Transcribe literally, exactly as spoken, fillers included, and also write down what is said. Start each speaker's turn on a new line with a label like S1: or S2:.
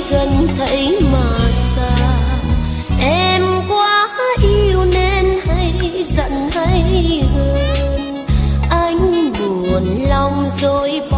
S1: gần thấy mà xa. Em quá yêu nên hay giận hay hờn, anh buồn lòng rồi